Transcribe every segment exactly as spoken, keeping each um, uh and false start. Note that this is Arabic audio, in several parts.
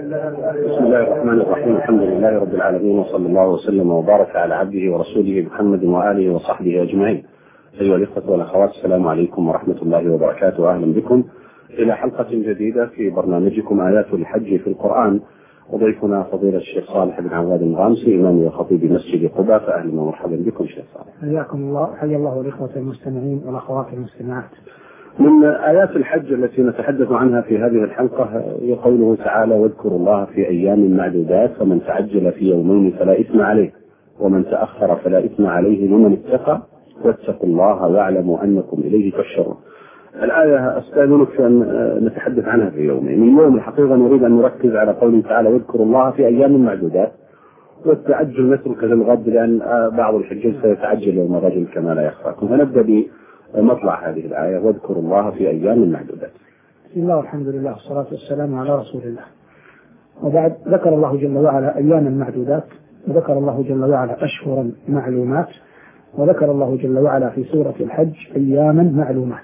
بسم الله الرحمن الرحيم. الحمد لله رب العالمين، وصلى الله وسلم وبارك على عبده ورسوله محمد وآله وصحبه أجمعين. أيها الإخوة والأخوات، السلام عليكم ورحمة الله وبركاته. أهلا بكم إلى حلقة جديدة في برنامجكم آيات الحج في القرآن، وضيفنا فضيلة الشيخ صالح بن عواد الغامسي، إمام وخطيب مسجد قباء. فأهلا ومرحبا بكم شيخ صالح. حياكم الله. حيا الله الإخوة المستمعين والأخوات المستمعات. من آيات الحج التي نتحدث عنها في هذه الحلقة هي قوله تعالى: واذكروا الله في أيام معدودات، فمن تعجل في يومين فلا إثم عليه ومن تأخر فلا إثم عليه لمن اتقى واتقوا الله واعلموا أنكم إليه تحشرون. الآية أستأذنك في أن نتحدث عنها في يومين. اليوم الحقيقة نريد أن نركز على قوله تعالى: واذكروا الله في أيام معدودات، والتعجل نترك للغد لأن بعض الحجاج سيتعجل يوم الرجل كما لا يخفاكم. فنبدأ بمطلع هذه الآية: واذكروا الله في أيام معدودات. بسم الله والحمد لله والصلاة والسلام على رسول الله. وبعد، ذكر الله جل وعلا أياما معدودات، وذكر الله جل وعلا أشهرا معلومات، وذكر الله جل وعلا في سورة الحج أياما معلومات.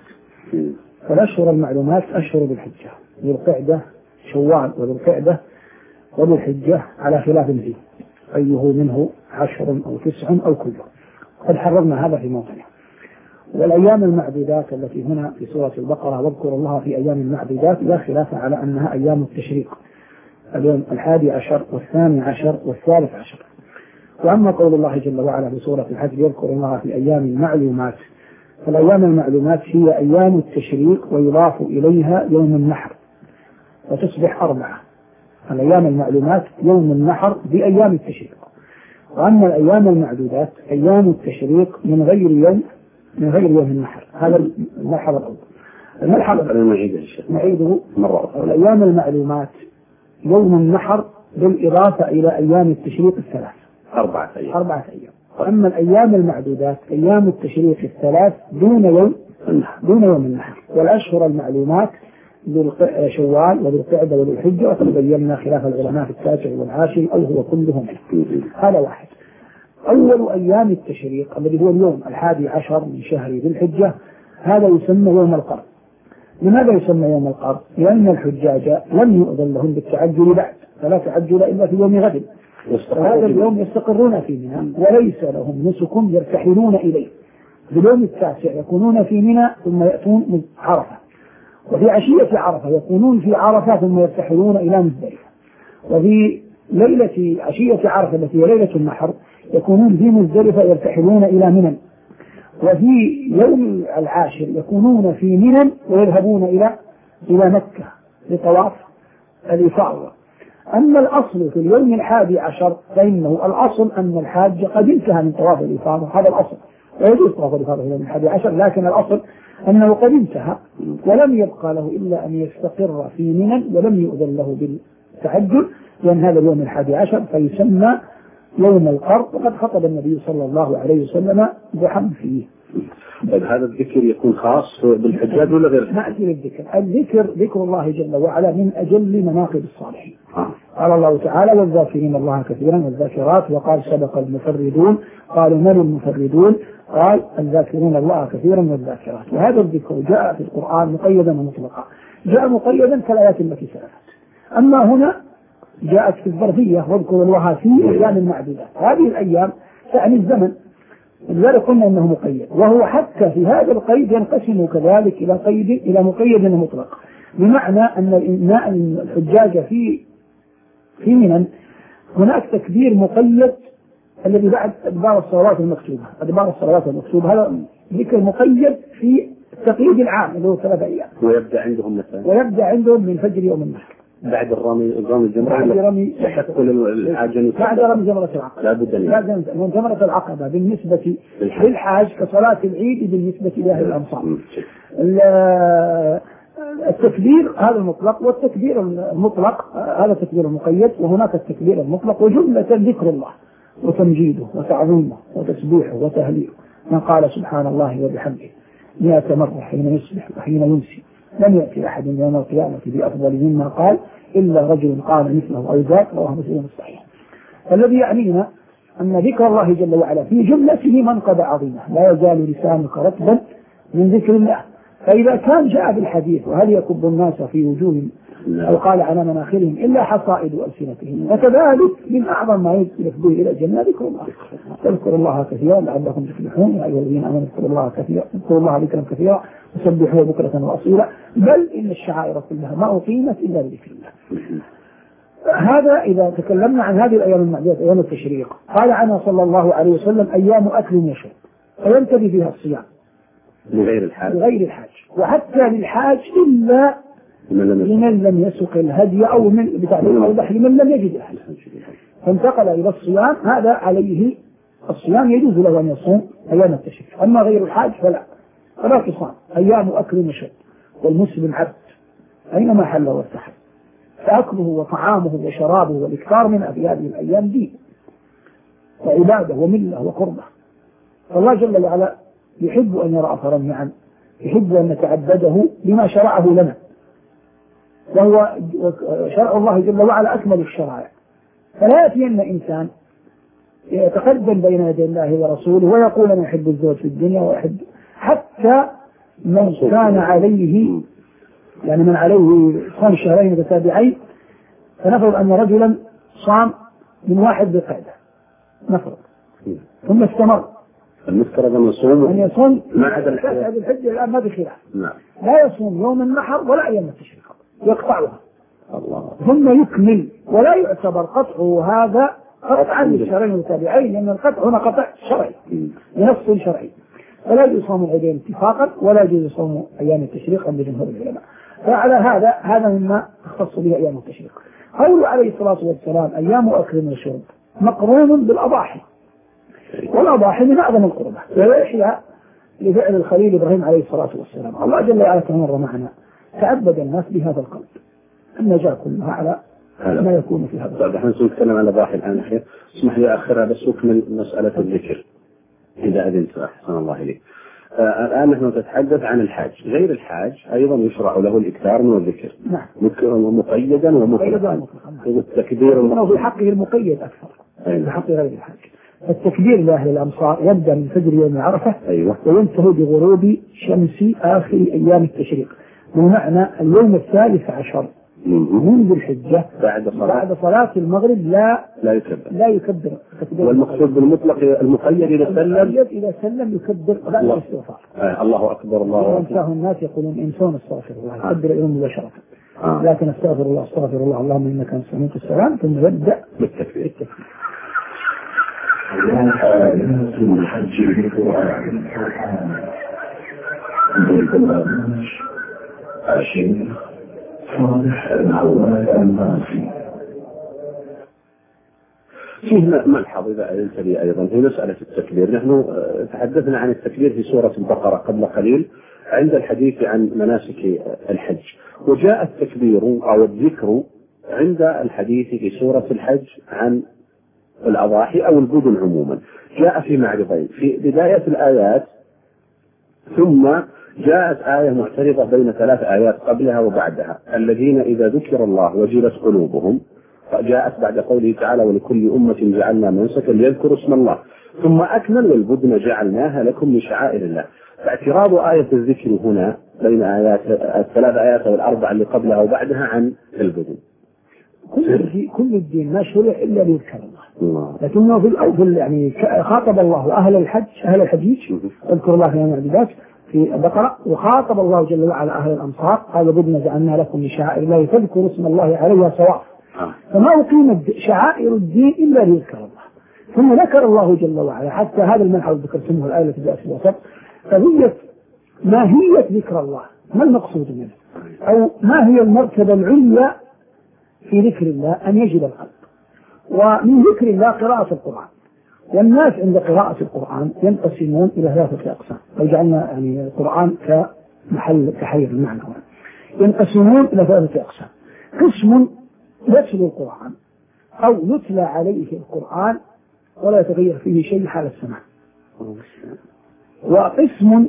فالأشهر المعلومات أشهر بالحجة، ذو القعدة شوال وذو القعدة وذو الحجة على خلاف فيه، أيه منه عشر أو تسع أو كله، قد حررنا هذا في موطنه. والأيام المعدودات التي هنا في سورة البقرة: واذكروا الله في أيام المعدودات، لا خلاف على أنها أيام التشريق، اليوم الحادي عشر والثاني عشر والثالث عشر. وأما قول الله جل وعلا في سورة الحج: يذكر الله في أيام معلومات، فالأيام المعلومات هي أيام التشريق ويضاف إليها يوم النحر وتصبح أربعة. الأيام المعلومات يوم النحر بأيام التشريق. وأما الأيام المعدودات أيام التشريق من غير يوم من غير يوم النحر. هذا الملحظ الأول. الملحظ نعيده مرة أخرى: الأيام المعلومات يوم النحر بالإضافة إلى أيام التشريق الثلاث، أربعة أيام. أربعة أيام. وأما الأيام المعدودات أيام التشريق الثلاث دون يوم دون يوم النحر. والأشهر المعلومات شوال وذو القعدة وذو الحجة، وقد بينا خلاف العلماء في التاسع والعاشر أو هو كله منه. هذا واحد. أول أيام التشريق الذي هو اليوم الحادي عشر من شهر ذي الحجة، هذا يسمى يوم القر. لماذا يسمى يوم القر؟ لأن الحجاج لم يؤذن لهم بالتعجل بعد، فلا تعجل إلا في يوم غد. وهذا اليوم يستقرون في منى وليس لهم نسك يرتحلون إليه. في اليوم التاسع يكونون في منى ثم يأتون من عرفة، وفي عشية عرفة يكونون في عرفة ثم يرتحلون إلى مزدلفة، وفي ليلة عشية عرفة التي هي ليلة النحر يكونون في مزدلفة يرتحلون إلى منى، وفي يوم العاشر يكونون في منى ويذهبون إلى إلى مكة لطواف الإفاضة. أما الأصل في اليوم الحادي عشر فإنه الأصل أن الحاج قد انتهى من طواف الإفاضة، هذا الأصل، ويجوز طواف الإفاضة في اليوم الحادي عشر، لكن الأصل أنه قد انتهى ولم يبقى له إلا أن يستقر في منى ولم يؤذن له بالتعجل، لأن هذا اليوم الحادي عشر فيسمى يوم القر. وقد خطب النبي صلى الله عليه وسلم بحمد فيه. هذا الذكر يكون خاص بالحجاج ولا غير؟ نأتي للذكر. الذكر ذكر الله جل وعلا من أجل مناقب الصالحين. قال الله تعالى: والذاكرين الله كثيرا والذاكرات، وقال: سبق المفردون. قالوا: من المفردون؟ قال: الذاكرين الله كثيرا والذاكرات. وهذا الذكر جاء في القرآن مقيدا ومطلقا، جاء مقيدا كالآيات التي سلفت، أما هنا جاءت في الظرفية: واذكروا الله في أيام المعدودات. هذه الأيام تعني الزمن، لذلك قلنا أنه مقيد، وهو حتى في هذا القيد ينقسم كذلك إلى قيد إلى مقيد ومطلق، بمعنى أن الحجاج في في منى هناك تكبير مقيد الذي بعد أدبار الصلوات المكتوبة، أدبار الصلوات المكتوبة هذا ذكر مقيد في التقييد العام اللي هو ثلاثة أيام. ويبدأ عندهم مثلا ويبدأ عندهم من فجر يوم النحر بعد الرمي رمي الجمرة، بعد رمي تشكل الحاج بعد رمي جمرة العقبة، لا بد من جمرة العقبة بالنسبة للحاج كصلاة العيد بالنسبة لأهل الأمصار. التكبير هذا المطلق، والتكبير المطلق هذا التكبير المقيد، وهناك التكبير المطلق. وجملة ذكر الله وتمجيده وتعظيمه وتسبيحه وتهليله، من قال سبحان الله وبحمده مئة مرة حين يصبح وحين يمسي لم يأتي أحد يوم القيامة بأفضل مما قال إلا رجل قال مثله أو ذاك، رواه مسلم الصحيح. الذي يعنينا أن ذكر الله جل وعلا في جملته منقبة عظيمة، لا يزال لسانك رطبا من ذكر الله. فإذا كان جاء بالحديث: وهل يكب الناس في وجوه أو قال على مناخرهم إلا حصائد ألسنتهم. وكذلك من أعظم ما يدخل إلى الجنة ذكر الله. اذكروا الله كثيرا لعلكم تفلحون. يا أيها الذين آمنوا اذكروا الله كثيرا اذكروا الله ذكرا كثيرا وسبحوه بكرة وأصيلا. بل إن الشعائر كلها ما أقيمت إلا لذكر الله. هذا إذا تكلمنا عن هذه الأيام المعدودة أيام التشريق. قال عنها صلى الله عليه وسلم أيام أكل وشرب فينتهي فيها الصيام لغير الحاج لغير الحاج وحتى للحاج إلا لمن لم يسق الهدي أو من بتعبير أوضح لمن لم يجد الهدي فانتقل إلى الصيام. هذا عليه الصيام يجوز له أن يصوم أيام التشريق. أما غير الحاج فلا فلا تصام. أيام أكل وشرب والمسلم عبد أينما حل وارتحل فأكله وطعامه وشرابه والإكثار من في هذه الأيام دين وعبادة وملة وقربة. فالله جل وعلا يحب أن يرى أثر النعم يحب أن نتعبده بما شرعه لنا وهو شرع الله جل وعلا أكمل الشرائع. فلا يأتين إنسان يتقدم بين يدي الله ورسوله ويقول أنا أحب الزوج في الدنيا وأحب حتى من كان عليه يعني من عليه صام شهرين متتابعين. فنفرض أن رجلا صام من واحد بالقعدة نفرض ثم استمر المفترض أن يصوم أن يصوم ما عدا الحجة الآن ما بخلاف نعم. لا يصوم يوم النحر ولا أيام التشريق يقطعها الله. ثم يكمل ولا يعتبر قطعه هذا قطعا للشهرين المتابعين لأن القطع هنا قطع شرعي بنص شرعي. فلا يجوز صوم العيدين اتفاقا ولا يجوز صوم أيام التشريق عند جمهور العلماء. فعلى هذا هذا مما اختص به أيام التشريق. قوله عليه الصلاة والسلام أيام أكل وشرب مقرون بالأضاحي والأضاحي من أعظم القربة ويحيى لفعل الخليل إبراهيم عليه الصلاة والسلام. الله جل وعلا مر معنا تعبد الناس بهذا القلب النجاة كلها على ما يكون في هذا. طيب نحن نتكلم عن الأضاحي الآن أخير اسمح لي آخرها بس أكمل مسألة الذكر إذا أذنت أحسن الله إليك. آه الآن نحن نتحدث عن الحاج. غير الحاج أيضا يشرع له الإكثار من الذكر نعم مقيدا ومطلقا والتكبير في حقه المقيد أكثر في حق غير الحاج. التكبير لأهل الأمصار يبدأ من فجر يوم عرفة أيوة. وينتهي بغروب شمس آخر أيام التشريق بمعنى اليوم الثالث عشر من ذي الحجة بعد صلاة بعد صلاة المغرب لا لا يكبر لا يكبر. والمقصود بالمطلق المقيد إذا سلم إذا سلم يكبر بعد الاستغفار. آه الله أكبر الله أكبر. ينساه الناس يقولون إنسان استغفر الله يكبر اليوم مباشرة آه. لكن استغفر الله استغفر الله اللهم إنك أنت سميع السلام ثم يبدأ بالتكبير. الحج بالقرآن بالبرنامج الشيخ صالح العواد الماسي. فيه ملحظ إذا أذنت لي أيضا في مسألة التكبير. نحن تحدثنا عن التكبير في سورة البقرة قبل قليل عند الحديث عن مناسك الحج وجاء التكبير أو الذكر عند الحديث في سورة الحج عن الأضاحي أو البدن عموما. جاء في معرضين في بداية الآيات ثم جاءت آية معترضة بين ثلاث آيات قبلها وبعدها الذين إذا ذكر الله وجلت قلوبهم فجاءت بعد قوله تعالى ولكل أمة جعلنا منسكا ليذكروا اسم الله ثم أكمل والبدن جعلناها لكم من شعائر الله. فاعتراض آية الذكر هنا بين آيات الثلاث آيات والأربع اللي قبلها وبعدها عن البدن. كل كل الدين ما شرع إلا ليذكر الله لكنه في الأول يعني خاطب الله أهل الحج أهل الحجيج اذكروا الله في المعبودات في البقرة وخاطب الله جل وعلا أهل الأمصار قال بدنا جعلنا لكم من شعائر الله فاذكروا اسم الله عليها سواء. فما أقيمت شعائر الدين إلا ليذكر الله. ثم ذكر الله جل وعلا حتى هذا المنحى ذكر سمه الآية التي جاءت في الوسط فهي ماهية ذكر الله ما المقصود منه أو ما هي المرتبة العليا في ذكر الله أن يجد القلب. ومن ذكر الله قراءة القرآن والناس عند قراءة القرآن ينقسمون إلى ثلاثة أقسام لو جعلنا يعني القرآن كمحل تحرير المعنى ينقسمون إلى ثلاثة أقسام. قسم يتلو القرآن أو يتلى عليه القرآن ولا يتغير فيه شيء حال السماع. وقسم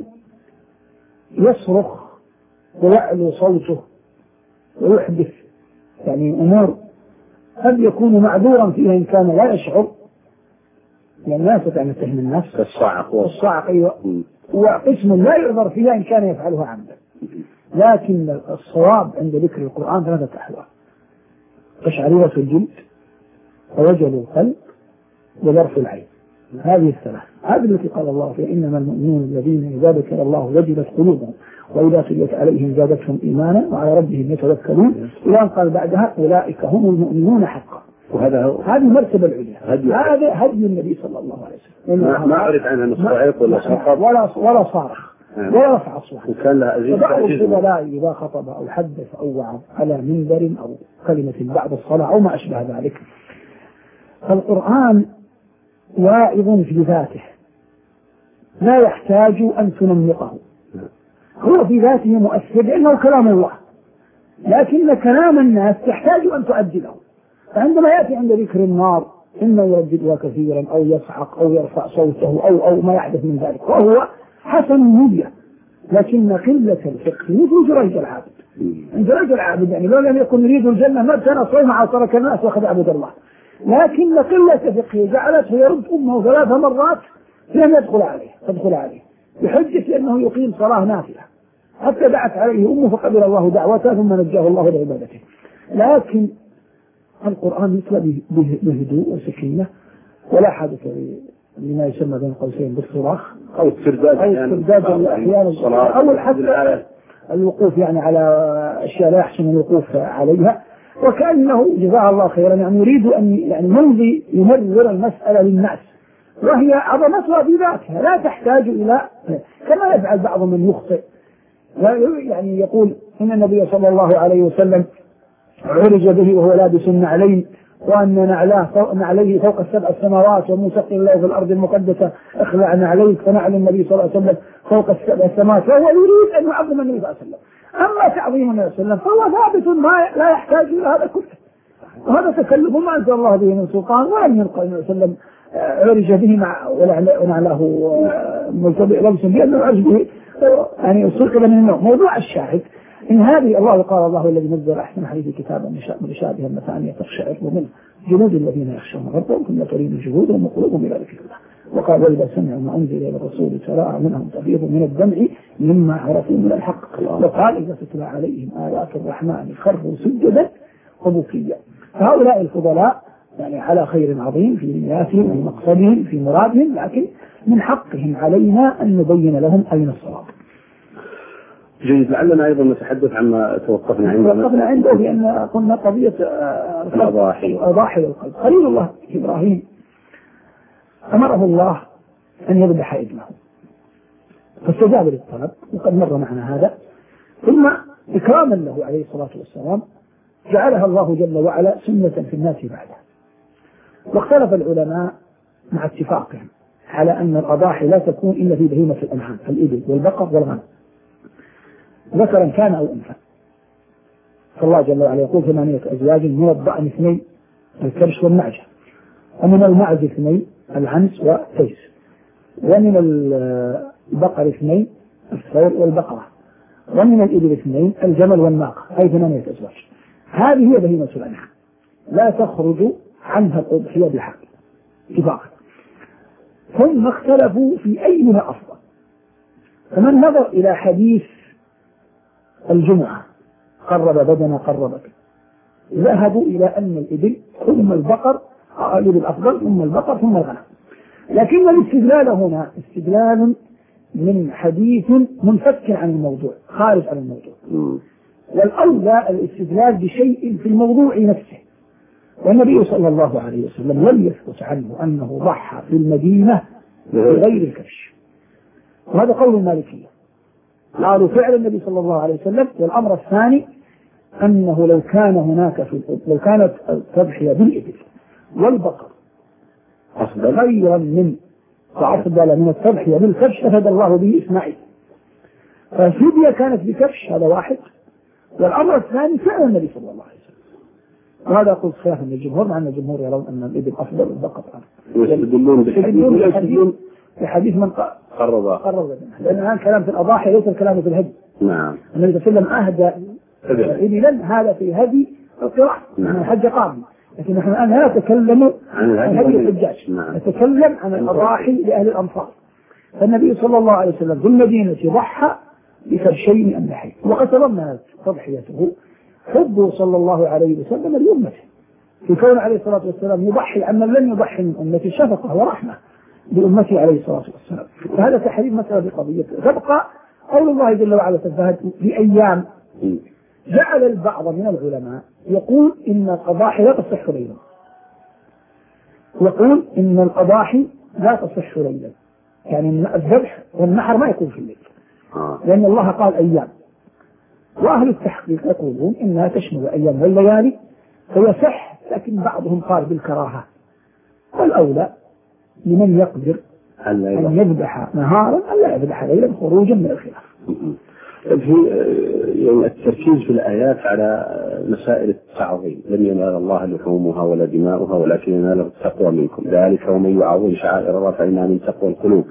يصرخ ويعلو صوته ويحدث يعني أمور قد يكون معذورا فيها إن كان لا يشعر لأن الناس تعمل تهم الناس الصاعق والصاعق أيوة. وقسم لا يعذر فيها إن كان يفعلها عمدا. لكن الصواب عند ذكر القرآن ثلاثة أحوال: قشعريرة الجلد، ووجل القلب، وذرف العين. هذه الثلاث، هذه التي قال الله فيها: إنما المؤمنون الذين إذا ذكر الله وجلت قلوبهم وإذا تليت عليهم زادتهم إيمانا وعلى ربهم يتوكلون، إلى أن قال بعدها: أولئك هم المؤمنون حقا. وهذا هو هذه المرتبة العليا، هذا هدي النبي صلى الله عليه وسلم. ما, ما أعرف عنها نصعيق ولا صخب ولا ولا صارخ ولا رفع أصوات. وكان لها أزيد. بعض الفضلاء إذا خطب أو حدث أو وعظ على منبر أو كلمة بعد الصلاة أو ما أشبه ذلك. فالقرآن واعظ في ذاته لا يحتاج أن تنمقه، هو في ذاته مؤثر لأنه كلام الله، لكن كلام الناس يحتاج أن تؤدله. فعندما يأتي عند ذكر النار إما يرددها كثيرا أو يصعق أو يرفع صوته أو أو ما يحدث من ذلك، وهو حسن النية، لكن قلة الفقه مثل جريج العابد. جريج العابد يعني لو لم يكن يريد الجنة ما كان صيمع وترك الناس وأخذ عبد الله، لكن قلة فقهه جعلته يرد أمه ثلاث مرات لم يدخل عليه تدخل عليه بحجة أنه يقيم صلاة نافلة، حتى دعت عليه أمه فقبل الله دعوته ثم نجاه الله لعبادته. لكن القرآن يتلى بهدوء وسكينة، ولا حدث لما يسمى بين قوسين بالصراخ أو الترداد أحيانا أو حتى الوقوف يعني على أشياء لا يحسن الوقوف عليها، وكأنه جزاه الله خيرا يعني يريد أن يعني يمضي يمرر المسألة للناس، وهي عظمتها بذاتها لا تحتاج إلى كما يفعل بعض من يخطئ يعني يقول إن النبي صلى الله عليه وسلم عرج به وهو لابس النعلين، وأن نعلاه نعليه فوق السبع السماوات وموسق الله في الأرض المقدسة اخلع نعليك، فنعل النبي صلى الله عليه وسلم فوق السبع السماوات، فهو يريد أن يعظم النبي صلى الله عليه وسلم. أما تعظيم النبي صلى الله عليه وسلم فهو ثابت ما لا يحتاج إلى هذا كله، وهذا تكلف ما أنزل الله به من سلطان، ولم ينقل النبي صلى الله عليه وسلم عرج به مع ونعله ملتبئ لبس بأنه عرج به يعني استركب من النوم. موضوع الشاهد إن هذه الله قال الله الذي نزل أحسن حديث كتابا متشابها مثانية تقشعر منه جلود الذين يخشون ربهم ثم تلين جلودهم وقلوبهم إلى ذكر الله. وقال وإذا سمعوا ما أنزل إلى الرسول ترى منهم تفيض من الدمع مما عرفوا من الحق. وقال إذا تتلى عليهم آيات الرحمن خروا سجدا وبكيا. فهؤلاء الفضلاء يعني على خير عظيم في نياتهم وفي مقصدهم في مرادهم، لكن من حقهم علينا أن نبين لهم أين الصواب. جيد. لعلنا أيضا نتحدث عما توقفنا عنده توقفنا عنده لأن قلنا قضية الأضاحي الأضاحي والقلب. خليل الله إبراهيم أمره الله أن يذبح ابنه فاستجاب للطلب، وقد مر معنا هذا. ثم إكراما له عليه الصلاة والسلام جعلها الله جل وعلا سنة في الناس بعده. واختلف العلماء مع اتفاقهم على أن الأضاحي لا تكون إلا في بهيمة الأنعام الإبل والبقر والغنم ذكرا كان أو أنثى. فالله جل وعلا يقول ثمانية أزواج من الضأن اثنين الكبش والنعجة، ومن المعز اثنين العنس والتيس، ومن البقر اثنين الثور والبقرة، ومن الإبل اثنين الجمل والناقة، أي ثمانية أزواج. هذه هي بهيمة الأنعام لا تخرج عنها الأضحية بحق اتفاقا. ثم اختلفوا في أيها أفضل، فمن نظر إلى حديث الجمعة قرب بدنا قربت ذهبوا إلى أن الإبل ثم البقر الإبل أفضل ثم البقر ثم الغنم. لكن الاستدلال هنا استدلال من حديث منفك عن الموضوع خارج عن الموضوع، والأولى الاستدلال بشيء في الموضوع نفسه. والنبي صلى الله عليه وسلم لم يثبت عنه أنه ضحى في المدينة بغير الكبش، وهذا قول المالكية. قالوا فعل النبي صلى الله عليه وسلم. والأمر الثاني أنه لو كان هناك في لو كانت التضحية بالإبل والبقر خيرا من وأفضل من التضحية بالكبش أفاد الله به إسماعيل، فالفدية كانت بكبش، هذا واحد. والأمر الثاني فعل النبي صلى الله عليه وسلم، وهذا قلت خلاف من الجمهور، مع أن الجمهور يرون أن الإبل أفضل والبقر أفضل. يستدلون بحديث بحديث من قرب قرب لأن الآن كلام في الأضاحي ليس الكلام في الهدي. نعم. النبي صلى الله عليه وسلم أهدى إبلا، هذا في هدي القراء من الحج قام، لكن نحن الآن لا نتكلم عن هدي الحجاج، نتكلم عن الأضاحي لأهل الأمصار. فالنبي صلى الله عليه وسلم في المدينة ضحى بكبشين من النحل. وقد تضمنت تضحيته حبه صلى الله عليه وسلم لأمته، في كون عليه الصلاة والسلام يضحي عمن لم يضحي من أمته شفقة ورحمة لأمته عليه الصلاة والسلام. فهذا تحريم مسألة بقضيته. تبقى قول الله جل وعلا في أيام. جعل البعض من العلماء يقول إن الأضاحي لا تصح ليلا، يقول إن الأضاحي لا تصح ليلا، يعني الذبح والنحر ما يكون في الليل، لأن الله قال أيام. وأهل التحقيق يقولون إنها تشمل أيام والليالي فيصح، لكن بعضهم قال بالكراهة، والأولى لمن يقدر أن يذبح نهارا أن لا يذبح ليلا خروجا من الخلاف. في يعني التركيز في الآيات على مسائل التعظيم، لم ينال الله لحومها ولا دماؤها ولكن يناله التقوى منكم، ذلك ومن يعظم شعائر الله فإنها من تقوى القلوب.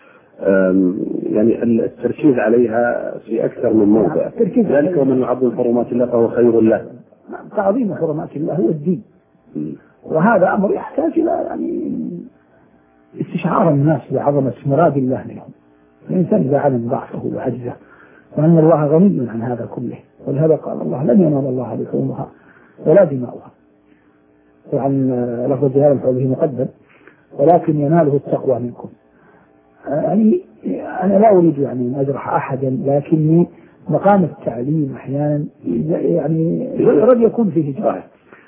يعني التركيز عليها في أكثر من موضع، ذلك ومن يعظم حرمات الله فهو خير له. تعظيم حرمات الله هو الدين، وهذا أمر يحتاج إلى يعني استشعار الناس بعظمة مراد الله منهم. الإنسان إذا علم ضعفه وعجزه وأن الله غني عن هذا كله، ولهذا قال الله لن ينال الله لحومها ولا دماؤها، وعن لفظ هذا الحديث مقدم ولكن يناله التقوى منكم. يعني أنا لا أريد يعني أن أجرح أحدا، لكني مقام التعليم أحيانا يعني قد يكون فيه جرح.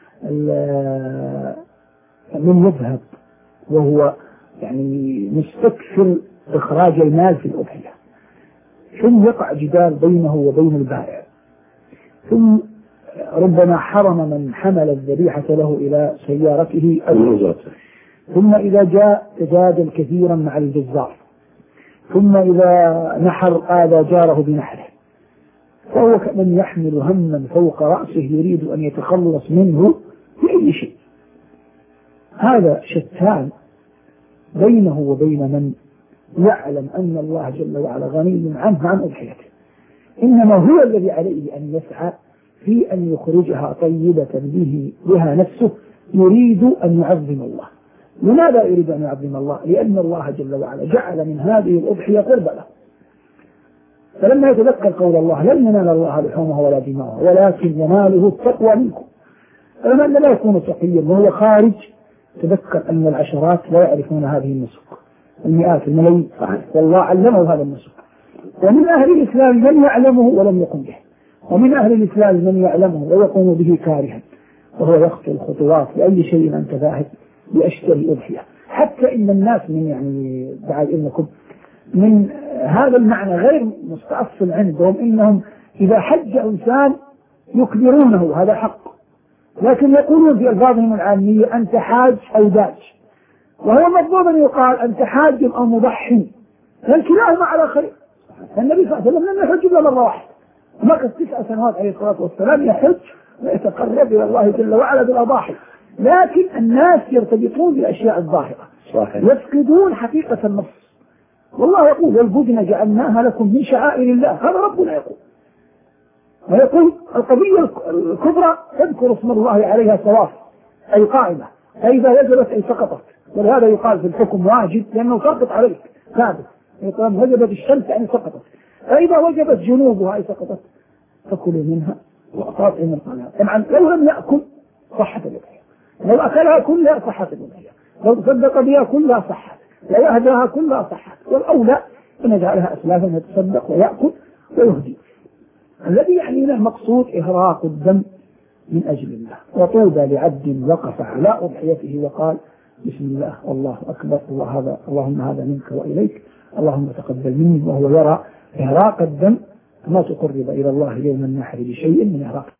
من يذهب وهو يعني مستكثر إخراج المال في الأضحية، ثم يقع جدال بينه وبين البائع، ثم ربما حرم من حمل الذبيحة له إلى سيارته أو ثم إذا جاء تجادل كثيرا مع الجزار، ثم إذا نحر آذى جاره بنحره، فهو كمن يحمل هما فوق رأسه يريد أن يتخلص منه بأي شيء. هذا شتان بينه وبين من يعلم أن الله جل وعلا غني عنه عن أضحيته، إنما هو الذي عليه أن يسعى في أن يخرجها طيبة به بها نفسه، يريد أن يعظم الله. لماذا يريد أن يعظم الله؟ لأن الله جل وعلا جعل من هذه الأضحية قربة له. فلما يتذكر قول الله لن ينال الله لحومها ولا دماؤها ولكن يناله التقوى منكم، فلما لا يكون تقيا وهو خارج تذكر أن العشرات لا يعرفون هذه النسك، المئات الملايين، والله علمه هذا النسك. ومن أهل الإسلام من يعلمه ولم يقم به، ومن أهل الإسلام من يعلمه ويقوم به كارها، وهو يخطو الخطوات لأي شيء أنت ذاهب بأشتري أضحية. حتى إن الناس من يعني بعد إنكم من هذا المعنى غير مستأصل عندهم، إنهم إذا حج إنسان يكبرونه هذا حق، لكن يقولون في ألفاظهم العامية أنت حاج أو داج، وهو مطلوب أن يقال أنت حاج أو مضحي، لأن كلاهما على خير. النبي صلى الله عليه وسلم لم يحج إلا مرة واحدة، مكث تسع سنوات عليه الصلاة والسلام يحج ويتقرب إلى الله جل وعلا بالأضاحي، لكن الناس يرتبطون بالأشياء الظاهرة، يفقدون حقيقة النص. والله يقول والبدن جعلناها لكم من شعائر الله، هذا ربنا يقول. ويقول القضية الكبرى تذكر اسم الله عليها صواف أي قائمة، فإذا وجبت أي سقطت، ولهذا يقال في الحكم واجب لأنه سقط عليك ثابت، يقول وجبت الشمس يعني سقطت، فإذا وجبت جنوبها أي سقطت فكلوا منها وأطاعم القناة. طبعا لو لم يأكل صحة الأضحية، لو أكلها كلها صحت الأضحية، لو تصدق بها كلها صحت، لو أهداها كلها صحت، والأولى أن يجعلها أسلافا يتصدق ويأكل ويهدي. الذي يعني له مقصود إهراق الدم من أجل الله. وطوبى لعبد وقف على أضحيته وقال بسم الله والله أكبر، الله هذا اللهم هذا منك وإليك، اللهم تقبل مني، وهو يرى إهراق الدم ما تقرب إلى الله يوم النحر بشيء من إهراق